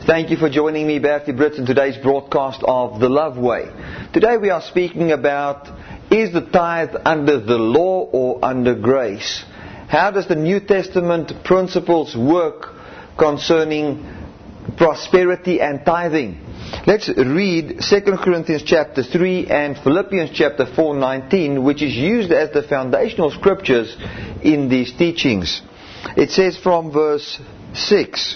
Thank you for joining me, Bertie Brits, in today's broadcast of The Love Way. Today we are speaking about, is the tithe under the law or under grace? How does the New Testament principles work concerning prosperity and tithing? Let's read 2 Corinthians chapter 3 and Philippians chapter 4:19, which is used as the foundational scriptures in these teachings. It says from verse 6,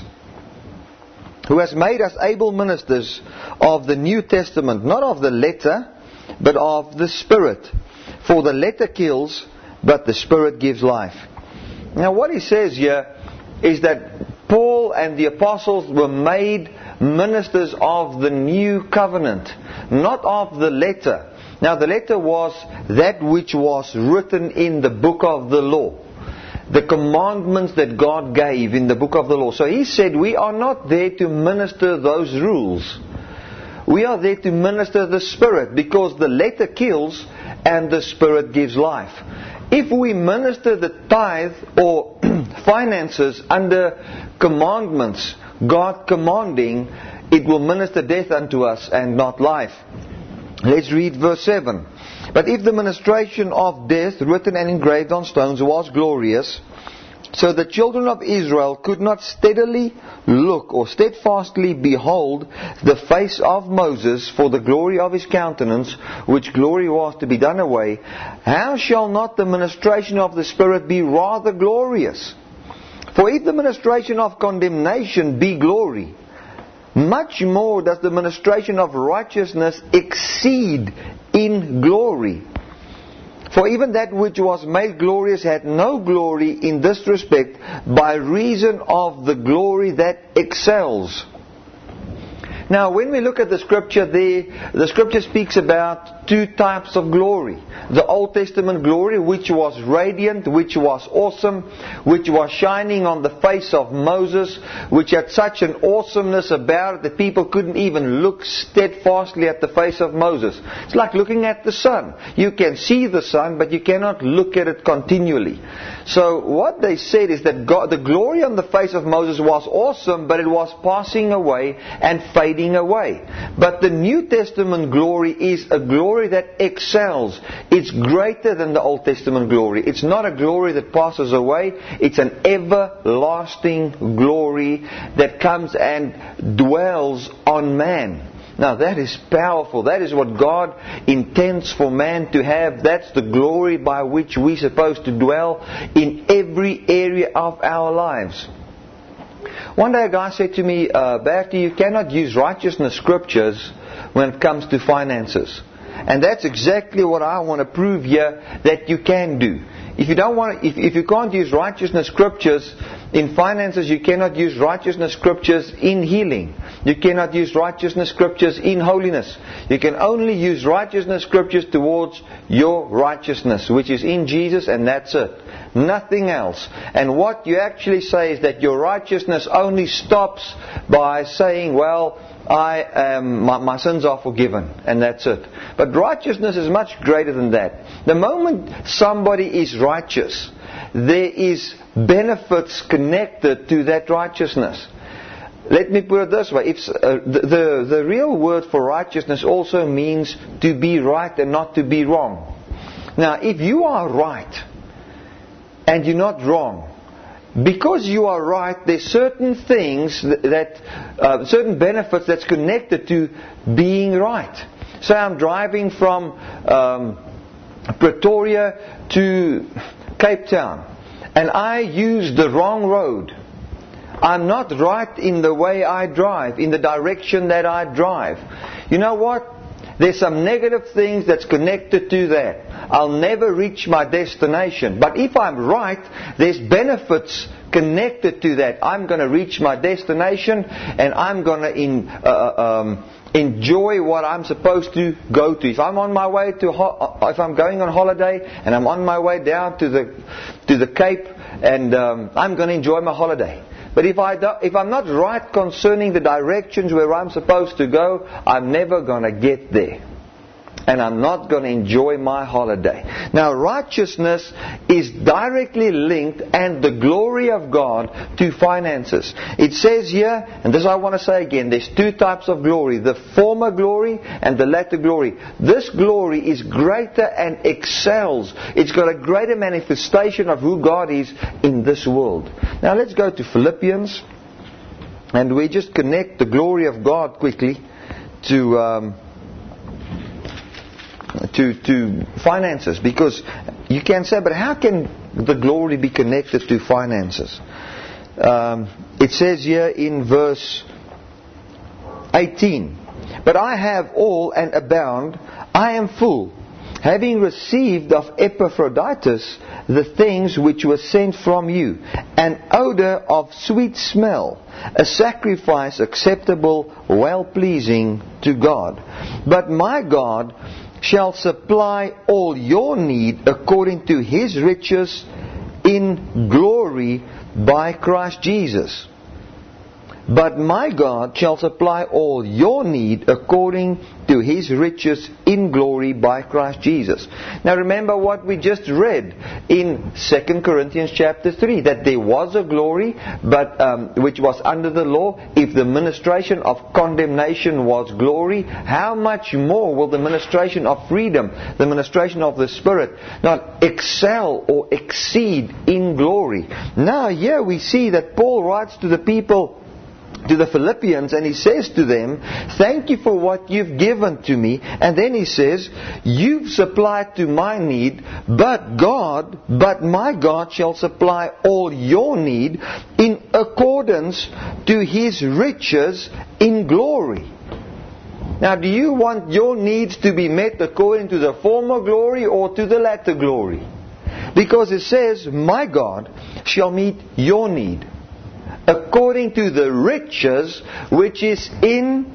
who has made us able ministers of the New Testament, not of the letter, but of the Spirit. For the letter kills, but the Spirit gives life. Now what he says here is that Paul and the apostles were made ministers of the new covenant, not of the letter. Now the letter was that which was written in the book of the law, the commandments that God gave in the book of the law. So he said we are not there to minister those rules. We are there to minister the Spirit, because the letter kills and the Spirit gives life. If we minister the tithe or finances under commandments, God commanding, it will minister death unto us and not life. Let's read verse 7. But if the ministration of death, written and engraved on stones, was glorious, so the children of Israel could not steadily look or steadfastly behold the face of Moses for the glory of his countenance, which glory was to be done away, how shall not the ministration of the Spirit be rather glorious? For if the ministration of condemnation be glory, much more does the ministration of righteousness exceed in glory. For even that which was made glorious had no glory in this respect, by reason of the glory that excels. Now when we look at the scripture there, the scripture speaks about two types of glory. The Old Testament glory, which was radiant, which was awesome, which was shining on the face of Moses, which had such an awesomeness about it that people couldn't even look steadfastly at the face of Moses. It's like looking at the sun. You can see the sun, but you cannot look at it continually. So what they said is that the glory on the face of Moses was awesome, but it was passing away and fading away. But the New Testament glory is a glory that excels. It's greater than the Old Testament glory. It's not a glory that passes away. It's an everlasting glory that comes and dwells on man. Now that is powerful. That is what God intends for man to have. That's the glory by which we're supposed to dwell in every area of our lives. One day a guy said to me, Bertie, you cannot use righteousness scriptures when it comes to finances. And that's exactly what I want to prove here that you can do. If you can't use righteousness scriptures in finances, you cannot use righteousness scriptures in healing. You cannot use righteousness scriptures in holiness. You can only use righteousness scriptures towards your righteousness, which is in Jesus, and that's it. Nothing else. And what you actually say is that your righteousness only stops by saying, well, my sins are forgiven, and that's it. But righteousness is much greater than that. The moment somebody is righteous, there is benefits connected to that righteousness. Let me put it this way. The real word for righteousness also means to be right and not to be wrong. Now, if you are right and you're not wrong, because you are right, there's certain things certain benefits that's connected to being right. Say I'm driving from Pretoria to Cape Town, and I use the wrong road. I'm not right in the way I drive, in the direction that I drive. You know what? There's some negative things that's connected to that. I'll never reach my destination. But if I'm right, there's benefits connected to that. I'm going to reach my destination, and I'm going to enjoy what I'm supposed to go to. If I'm on my way if I'm going on holiday and I'm on my way down to the Cape, and I'm going to enjoy my holiday. But if I'm not right concerning the directions where I'm supposed to go, I'm never going to get there. and I'm not going to enjoy my holiday. Now, righteousness is directly linked, and the glory of God, to finances. It says here, and this I want to say again, there's two types of glory: the former glory and the latter glory. This glory is greater and excels. It's got a greater manifestation of who God is in this world. Now let's go to Philippians, and we just connect the glory of God quickly to finances, because you can say, but how can the glory be connected to finances? It says here in verse 18, "But I have all and abound, I am full, having received of Epaphroditus the things which were sent from you, an odor of sweet smell, a sacrifice acceptable, well-pleasing to God. But my God shall supply all your need according to His riches in glory by Christ Jesus." But my God shall supply all your need according to His riches in glory by Christ Jesus. Now remember what we just read in 2 Corinthians chapter 3, that there was a glory but which was under the law. If the ministration of condemnation was glory, how much more will the ministration of freedom, the ministration of the Spirit, not excel or exceed in glory? Now here we see that Paul writes to the people, to the Philippians, and he says to them, "Thank you for what you've given to me." And then he says, "You've supplied to my need, but my God shall supply all your need in accordance to His riches in glory." Now, do you want your needs to be met according to the former glory or to the latter glory? Because it says, "My God shall meet your need according to the riches which is in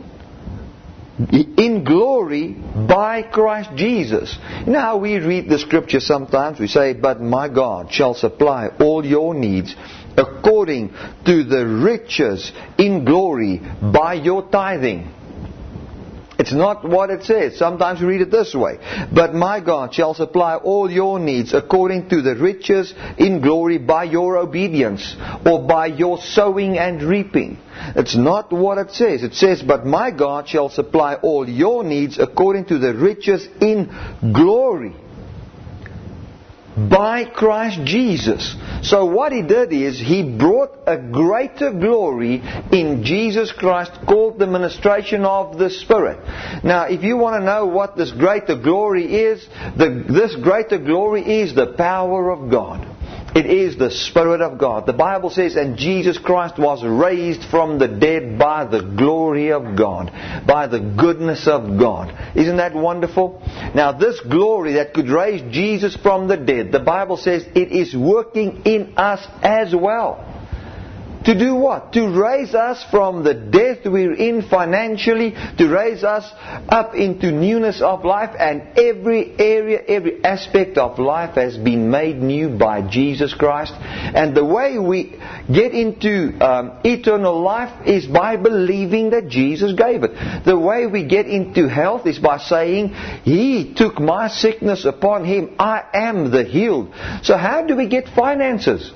glory by Christ Jesus." Now we read the scripture sometimes, we say, "But my God shall supply all your needs according to the riches in glory by your tithing." It's not what it says. Sometimes we read it this way: "But my God shall supply all your needs according to the riches in glory by your obedience," or by your sowing and reaping. It's not what it says. It says, "But my God shall supply all your needs according to the riches in glory by Christ Jesus." So what He did is He brought a greater glory in Jesus Christ, called the ministration of the Spirit. Now if you want to know what this greater glory is, this greater glory is the power of God. It is the Spirit of God. The Bible says, "And Jesus Christ was raised from the dead by the glory of God," by the goodness of God. Isn't that wonderful? Now this glory that could raise Jesus from the dead, the Bible says it is working in us as well. To do what? To raise us from the death we're in financially, to raise us up into newness of life, and every area, every aspect of life has been made new by Jesus Christ. And the way we get into eternal life is by believing that Jesus gave it. The way we get into health is by saying, "He took my sickness upon Him, I am the healed." So how do we get finances?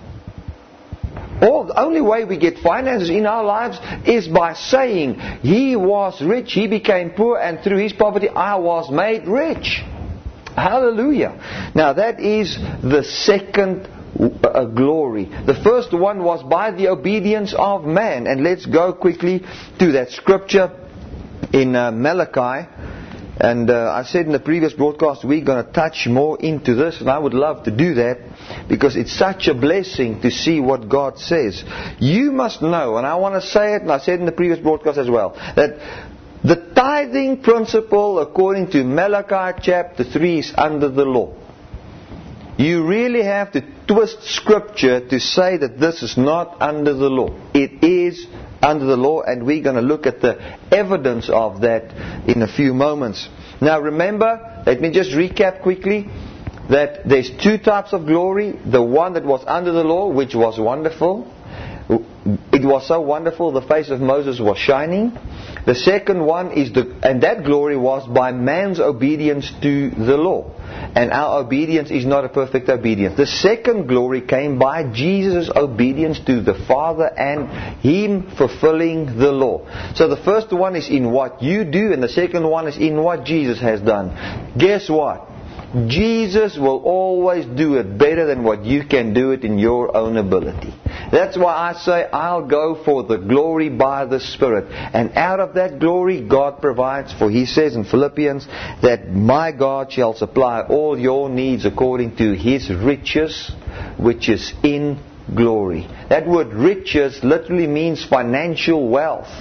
The only way we get finances in our lives is by saying, "He was rich, He became poor, and through His poverty I was made rich." Hallelujah. Now that is the second glory. The first one was by the obedience of man. And let's go quickly to that scripture in Malachi. And I said in the previous broadcast we're going to touch more into this, and I would love to do that because it's such a blessing to see what God says. You must know, and I want to say it, and I said in the previous broadcast as well, that the tithing principle according to Malachi chapter 3 is under the law. You really have to twist scripture to say that this is not under the law. It is under the law, and we're going to look at the evidence of that in a few moments. Now remember, let me just recap quickly, that there's two types of glory. The one that was under the law, which was wonderful. it was so wonderful, the face of Moses was shining. The second one is and that glory was by man's obedience to the law. And our obedience is not a perfect obedience. The second glory came by Jesus' obedience to the Father and Him fulfilling the law. So the first one is in what you do, and the second one is in what Jesus has done. Guess what? Jesus will always do it better than what you can do it in your own ability. That's why I say I'll go for the glory by the Spirit. And out of that glory God provides. For He says in Philippians that my God shall supply all your needs according to His riches, which is in glory. That word riches literally means financial wealth.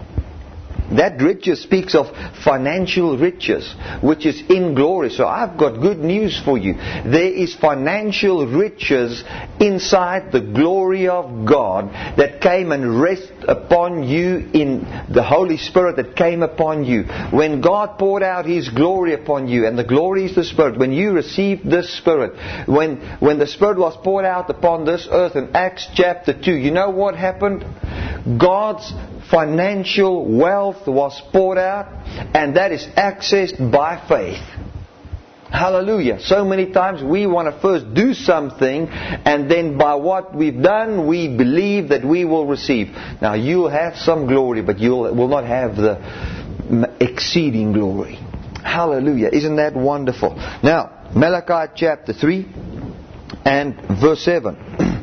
That riches speaks of financial riches, which is in glory. So I've got good news for you. There is financial riches inside the glory of God that came and rest upon you in the Holy Spirit that came upon you. When God poured out His glory upon you, and the glory is the Spirit, when you received this Spirit, when the Spirit was poured out upon this earth in Acts chapter 2, you know what happened? God's financial wealth was poured out, and that is accessed by faith. Hallelujah. So many times we want to first do something, and then by what we've done we believe that we will receive. Now you'll have some glory, but you will not have the exceeding glory. Hallelujah. Isn't that wonderful? Now, Malachi chapter 3 and verse 7.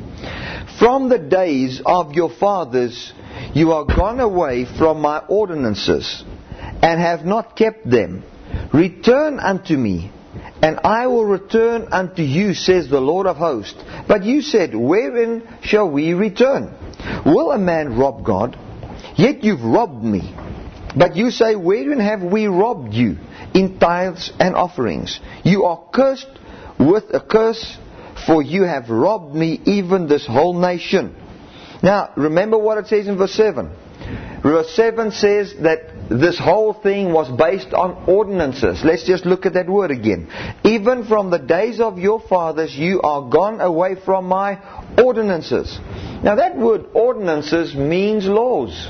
From the days of your fathers you are gone away from my ordinances, and have not kept them. Return unto me, and I will return unto you, says the Lord of hosts. But you said, wherein shall we return? Will a man rob God? Yet you've robbed me. But you say, wherein have we robbed you? In tithes and offerings. You are cursed with a curse, for you have robbed me, even this whole nation. Now, remember what it says in verse 7. Verse 7 says that this whole thing was based on ordinances. Let's just look at that word again. Even from the days of your fathers you are gone away from my ordinances. Now that word ordinances means laws.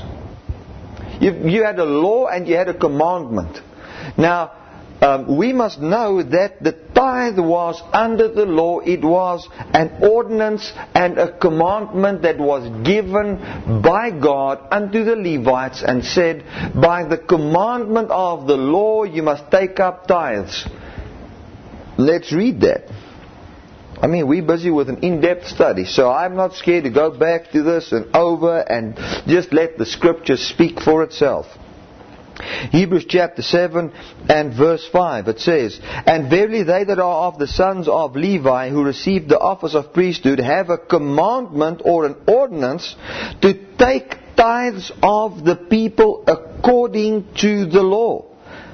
You had a law and you had a commandment. Now, we must know that the tithe was under the law. It was an ordinance and a commandment that was given by God unto the Levites, and said, by the commandment of the law you must take up tithes. Let's read that. I mean, we're busy with an in-depth study, so I'm not scared to go back to this and over and just let the Scripture speak for itself. Hebrews chapter 7 and verse 5, it says, and verily they that are of the sons of Levi, who received the office of priesthood, have a commandment or an ordinance to take tithes of the people according to the law.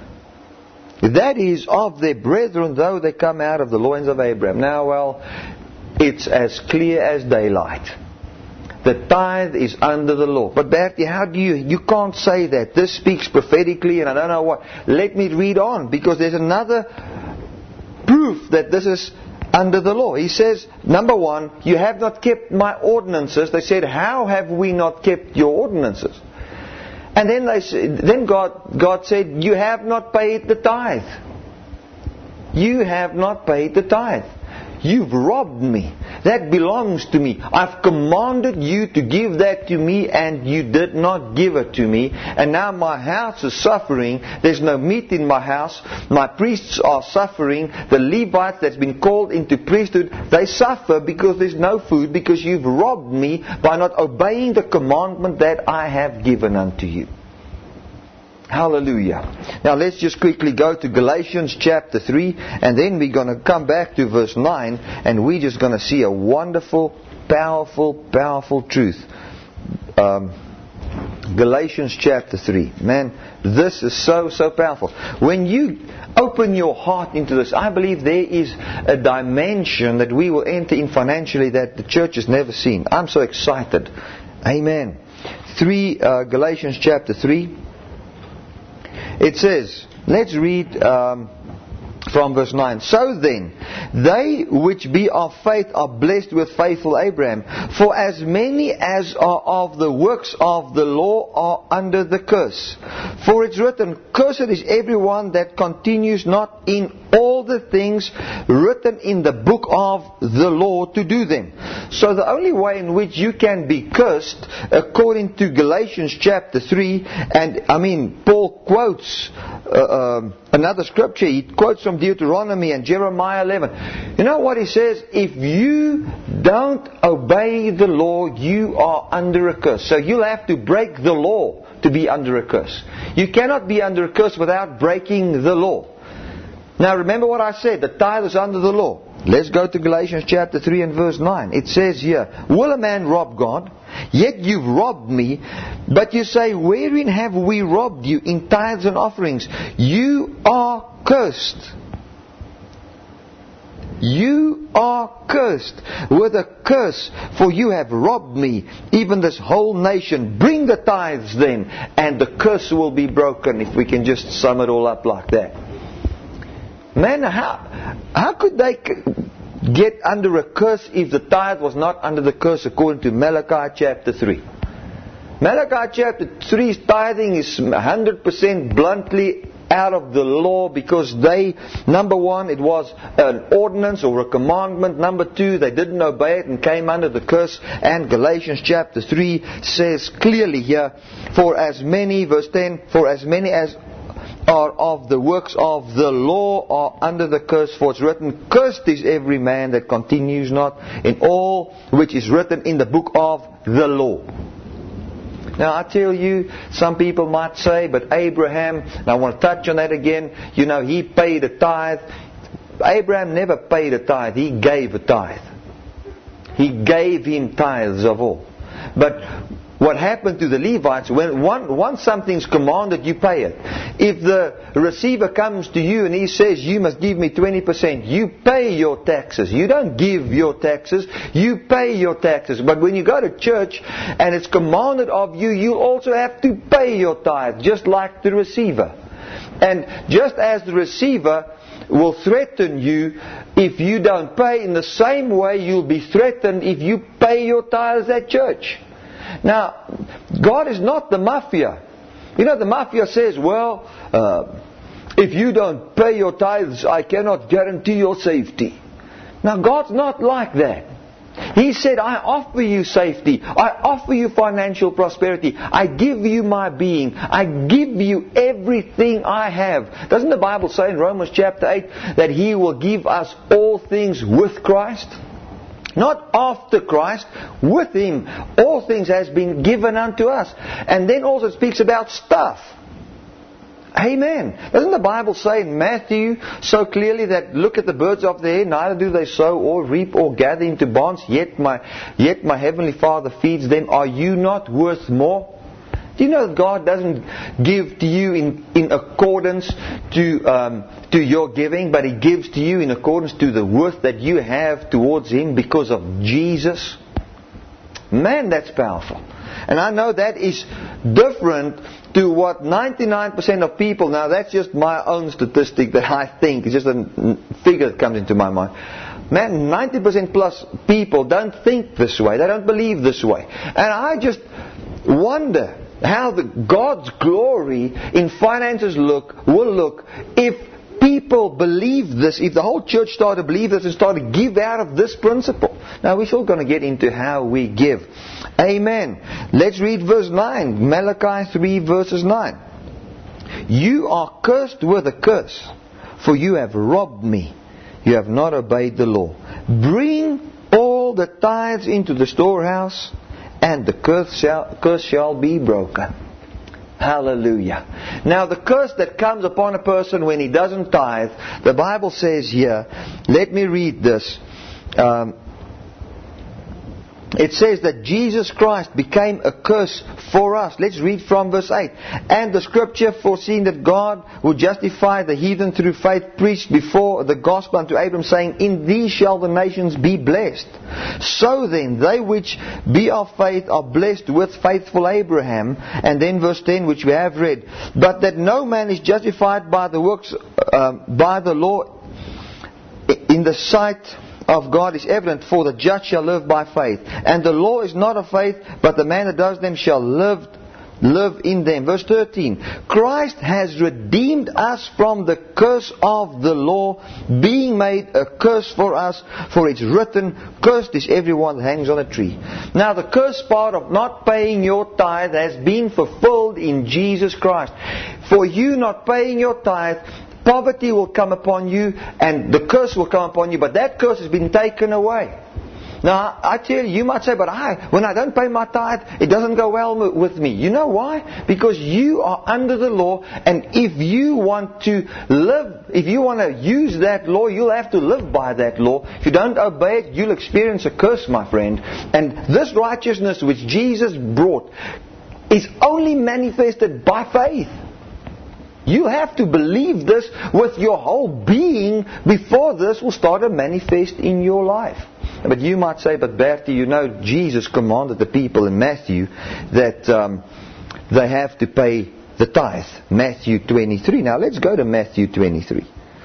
That is of their brethren, though they come out of the loins of Abraham. Now, well, it's as clear as daylight. The tithe is under the law. But Bertie, how do you can't say that. This speaks prophetically and I don't know what. Let me read on, because there's another proof that this is under the law. He says, number one, you have not kept my ordinances. They said, how have we not kept your ordinances? And then God said, you have not paid the tithe. You have not paid the tithe. You've robbed me. That belongs to me. I've commanded you to give that to me, and you did not give it to me. And now my house is suffering. There's no meat in my house. My priests are suffering. The Levites that's been called into priesthood, they suffer because there's no food, because you've robbed me by not obeying the commandment that I have given unto you. Hallelujah. Now let's just quickly go to Galatians chapter 3, and then we're going to come back to verse 9, and we're just going to see a wonderful, powerful truth. Galatians chapter 3. Man, this is so powerful. When you open your heart into this, I believe there is a dimension that we will enter in financially that the church has never seen. I'm so excited. Amen. Galatians chapter 3. It says, let's read From verse 9. So then, they which be of faith are blessed with faithful Abraham. For as many as are of the works of the law are under the curse. For it's written, Cursed is everyone that continues not in all the things written in the book of the law to do them. So the only way in which you can be cursed, according to Galatians chapter 3, and Paul quotes another scripture. He quotes from Deuteronomy and Jeremiah 11. You know what he says? If you don't obey the law, you are under a curse. So you'll have to break the law to be under a curse. You cannot be under a curse without breaking the law. Now remember what I said, the tithe is under the law. Let's go to Galatians chapter 3 and verse 9. It says here, Will a man rob God? Yet you've robbed me. But you say, Wherein have we robbed you? In tithes and offerings. You are cursed. You are cursed with a curse, for you have robbed me, even this whole nation. Bring the tithes then, and the curse will be broken, if we can just sum it all up like that. Man, how could they get under a curse if the tithe was not under the curse, according to Malachi chapter 3? Malachi chapter 3's tithing is 100% bluntly out of the law, because they, number one, it was an ordinance or a commandment. Number two, they didn't obey it and came under the curse. And Galatians chapter 3 says clearly here, For as many, verse 10, For as many as are of the works of the law are under the curse, for it's written, Cursed is every man that continues not in all which is written in the book of the law. Now I tell you, some people might say, but Abraham, and I want to touch on that again, he paid a tithe. Abraham never paid a tithe, he gave a tithe. He gave him tithes of all. But what happened to the Levites, when once something's commanded, you pay it. If the receiver comes to you and he says, you must give me 20%, you pay your taxes. You don't give your taxes, you pay your taxes. But when you go to church and it's commanded of you, you also have to pay your tithe, just like the receiver. And just as the receiver will threaten you if you don't pay, in the same way you'll be threatened if you pay your tithes at church. Now, God is not the mafia. The mafia says, if you don't pay your tithes, I cannot guarantee your safety. Now, God's not like that. He said, I offer you safety. I offer you financial prosperity. I give you my being. I give you everything I have. Doesn't the Bible say in Romans chapter 8 that He will give us all things with Christ? Not after Christ, with Him. All things has been given unto us. And then also it speaks about stuff. Amen. Doesn't the Bible say in Matthew so clearly that, look at the birds of the air, neither do they sow or reap or gather into barns, yet my heavenly Father feeds them. Are you not worth more? Do you know that God doesn't give to you in accordance to your giving, but He gives to you in accordance to the worth that you have towards Him because of Jesus? Man, that's powerful. And I know that is different to what 99% of people, now that's just my own statistic that I think, it's just a figure that comes into my mind. Man, 90% plus people don't think this way. They don't believe this way. And I just wonder how God's glory in finances will look if people believe this, if the whole church started to believe this and started to give out of this principle. Now we're still going to get into how we give. Amen. Let's read verse 9. Malachi 3 verses 9. You are cursed with a curse, for you have robbed me. You have not obeyed the law. Bring all the tithes into the storehouse, and the curse shall be broken. Hallelujah. Now the curse that comes upon a person when he doesn't tithe, the Bible says here, let me read this. it says that Jesus Christ became a curse for us. Let's read from verse 8. And the scripture, foreseeing that God would justify the heathen through faith, preached before the gospel unto Abram, saying, In thee shall the nations be blessed. So then, they which be of faith are blessed with faithful Abraham. And then verse 10, which we have read. But that no man is justified by the works, by the law, in the sight of God is evident, for the just shall live by faith. And the law is not of faith, but the man that does them shall live in them. Verse 13. Christ has redeemed us from the curse of the law, being made a curse for us, for it's written, Cursed is everyone that hangs on a tree. Now the curse part of not paying your tithe has been fulfilled in Jesus Christ. For you not paying your tithe, poverty will come upon you and the curse will come upon you, but that curse has been taken away. Now, I tell you, you might say, but when I don't pay my tithe, it doesn't go well with me. You know why? Because you are under the law, and if you want to use that law, you'll have to live by that law. If you don't obey it, you'll experience a curse, my friend. And this righteousness which Jesus brought is only manifested by faith. You have to believe this with your whole being before this will start to manifest in your life. But you might say, but Bertie, you know, Jesus commanded the people in Matthew that they have to pay the tithe. Matthew 23. Now let's go to Matthew 23.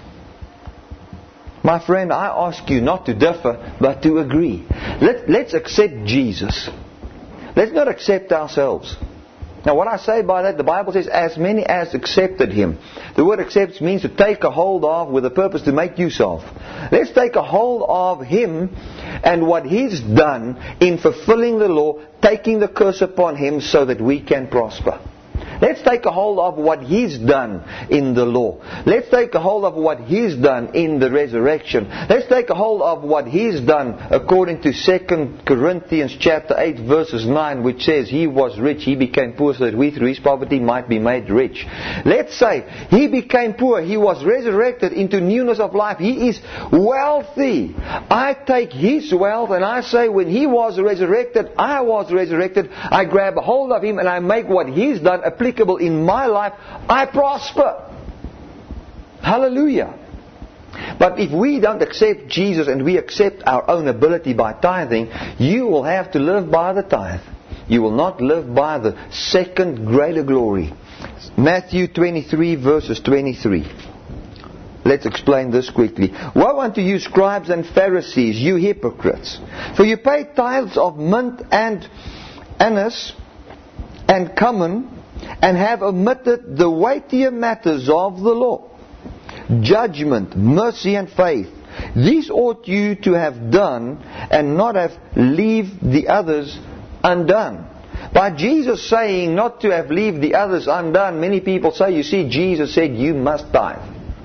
My friend, I ask you not to differ, but to agree. Let's accept Jesus. Let's not accept ourselves. Now what I say by that, the Bible says, as many as accepted Him. The word accept means to take a hold of with a purpose to make use of. Let's take a hold of Him and what He's done in fulfilling the law, taking the curse upon Him so that we can prosper. Let's take a hold of what He's done in the law. Let's take a hold of what He's done in the resurrection. Let's take a hold of what He's done according to 2 Corinthians chapter 8 verses 9, which says He was rich, He became poor so that we through His poverty might be made rich. Let's say He became poor, He was resurrected into newness of life. He is wealthy. I take His wealth and I say when He was resurrected, I was resurrected. I grab a hold of Him and I make what He's done applicable in my life. I prosper. Hallelujah. But if we don't accept Jesus and we accept our own ability by tithing, you will have to live by the tithe. You will not live by the second greater glory. Matthew 23 verses 23. Let's explain this quickly. Woe unto you, scribes and Pharisees, you hypocrites! For you pay tithes of mint and anise and cumin, and have omitted the weightier matters of the law, judgment, mercy, and faith. These ought you to have done, and not have leave the others undone. By Jesus saying not to have leave the others undone, many people say, you see, Jesus said you must tithe.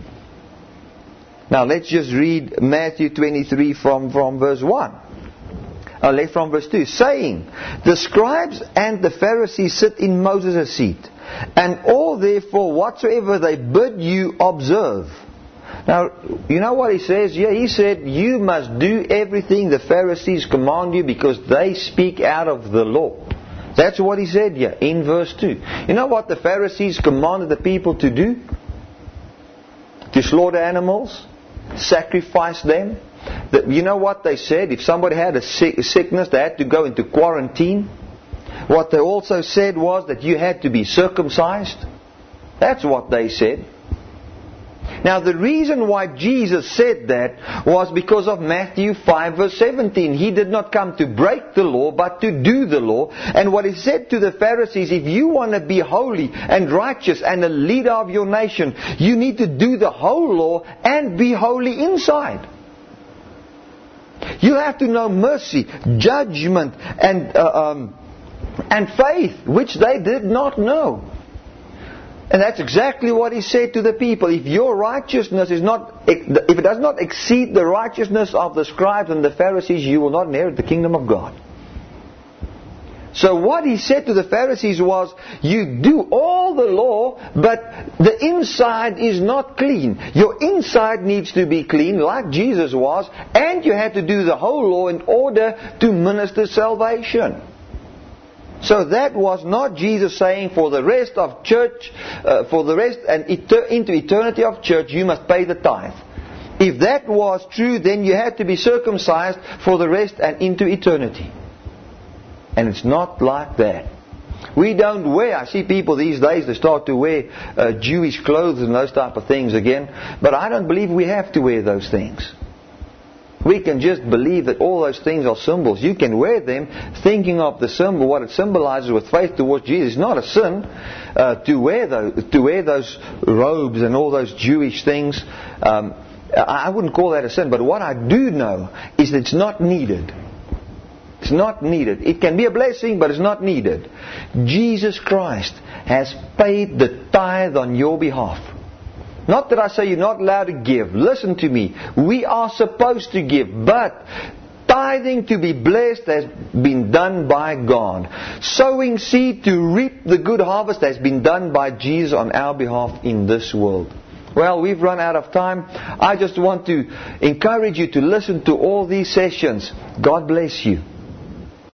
Now let's just read Matthew 23 from verse 1. From verse 2, saying, the scribes and the Pharisees sit in Moses' seat, and all therefore whatsoever they bid you observe. Now, you know what he says? Yeah, he said, you must do everything the Pharisees command you because they speak out of the law. That's what he said here in verse 2. You know what the Pharisees commanded the people to do? To slaughter animals, sacrifice them. You know what they said? If somebody had a sickness, they had to go into quarantine. What they also said was that you had to be circumcised. That's what they said. Now the reason why Jesus said that was because of Matthew 5 verse 17. He did not come to break the law, but to do the law. And what he said to the Pharisees, if you want to be holy and righteous and a leader of your nation, you need to do the whole law and be holy inside. You have to know mercy, judgment, and faith, which they did not know. And that's exactly what he said to the people. If your righteousness if it does not exceed the righteousness of the scribes and the Pharisees, you will not inherit the kingdom of God. So what he said to the Pharisees was, you do all the law, but the inside is not clean. Your inside needs to be clean, like Jesus was, and you had to do the whole law in order to minister salvation. So that was not Jesus saying for the rest of church, for the rest and into eternity of church, you must pay the tithe. If that was true, then you had to be circumcised for the rest and into eternity. And it's not like that. We don't wear, I see people these days, they start to wear Jewish clothes and those type of things again. But I don't believe we have to wear those things. We can just believe that all those things are symbols. You can wear them thinking of the symbol, what it symbolizes with faith towards Jesus. It's not a sin to wear those robes and all those Jewish things. I wouldn't call that a sin. But what I do know is that it's not needed. It's not needed. It can be a blessing, but it's not needed. Jesus Christ has paid the tithe on your behalf. Not that I say you're not allowed to give. Listen to me. We are supposed to give. But tithing to be blessed has been done by God. Sowing seed to reap the good harvest has been done by Jesus on our behalf in this world. Well, we've run out of time. I just want to encourage you to listen to all these sessions. God bless you.